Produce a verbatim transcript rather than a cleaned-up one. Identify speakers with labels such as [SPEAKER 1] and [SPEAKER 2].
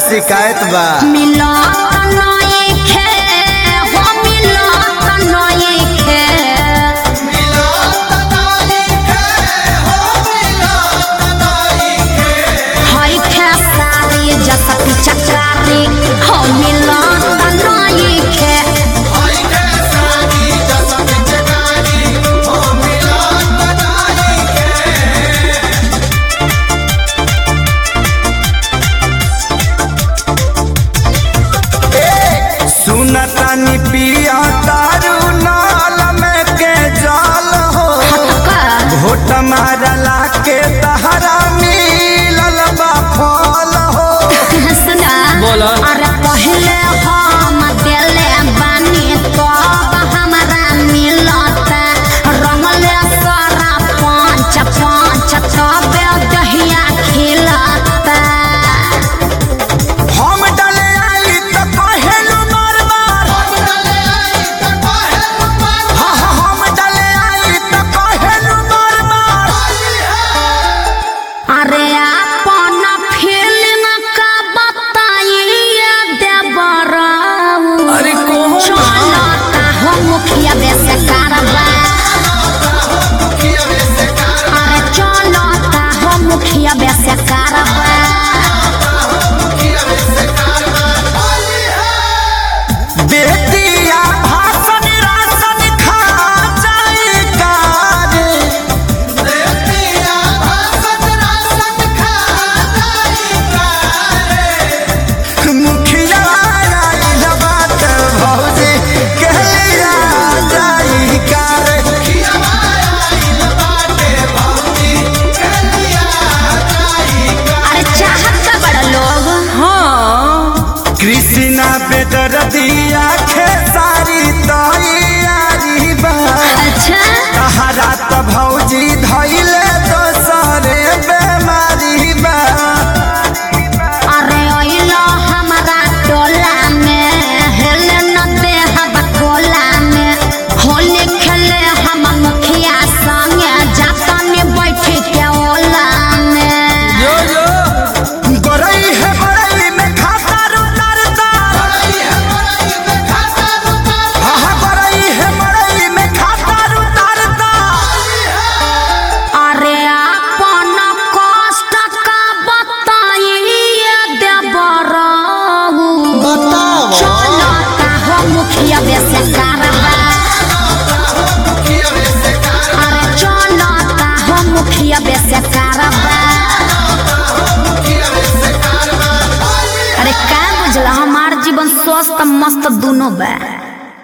[SPEAKER 1] शिकायत बा।
[SPEAKER 2] मिला नई खे हो मिला नई खे
[SPEAKER 3] मिला नई खे हो मिला नई खे
[SPEAKER 2] हाय खे सारी जसक चकारी हो मिला नई खे
[SPEAKER 3] हाय खे सारी जसक चकारी हो मिला नई खे।
[SPEAKER 1] सुनतानी पिया दारू नाल में के जाल हो घोट मारला के तहरा मिलल बा फल हो।
[SPEAKER 2] सुना
[SPEAKER 1] बोला।
[SPEAKER 2] अरे पहले हम दिले बानी तब हमारा मिलता रंगले सारा पाँच पाँच तब दहिया खिलता
[SPEAKER 1] हम डले आई तो कहेलू मार मार
[SPEAKER 3] हम डले आई तो कहेलू मार
[SPEAKER 1] हाँ हाँ हम डले आई तो कहेलू मार मार।
[SPEAKER 2] अरे अपन फिल्म का बताइए देवराऊ
[SPEAKER 1] अरे कौन बा?
[SPEAKER 2] चलता हो मुखिया वैसे कारवा
[SPEAKER 3] मुखिया वैसे कार
[SPEAKER 2] अरे चलता हो मुखिया वैसे कारवा
[SPEAKER 3] मुखिया वैसे कारवा होली है।
[SPEAKER 1] बेटिया भाषण राशन खा जाए कारे
[SPEAKER 3] देतिया भाषण राशन खा जाई कारे
[SPEAKER 1] मुखिया आइल बात भौजी कहलिया जाई कारे।
[SPEAKER 3] मुखिया आइल बाटे भौजी कहलिया जाई कारे।
[SPEAKER 2] अरे चाहत का बड़ा लोग
[SPEAKER 1] कृष्णा बेदरदिया खेसारी तैयारी बा
[SPEAKER 2] अच्छा
[SPEAKER 1] तहरा त भौजी धैले दोसरे बेमारी बा।
[SPEAKER 2] अरे ओइलो हमारा टोला में हेले न दे हवा कोला में होली खेले हम मुखिया संगे जातने बैठे के ओला में
[SPEAKER 1] गरई है गरई में खाता रुतारता
[SPEAKER 3] बड़ाई है बड़ाई में खाता रुतार
[SPEAKER 1] हाँ हाँ गरई है गरई में खाता रुतारता।
[SPEAKER 2] अरे अपन कष्ट का बताइए देवराऊ
[SPEAKER 3] बताओ
[SPEAKER 2] चलता हो मुखिया वैसे कारवा
[SPEAKER 3] मुखिया वैसे कार
[SPEAKER 2] अरे चलता हो मुखिया वैसे कारवा
[SPEAKER 3] मुखिया वैसे कारवा होली है।
[SPEAKER 2] अरे का बुझला हमार जीवन स्वस्थ मस्त दोनों बा।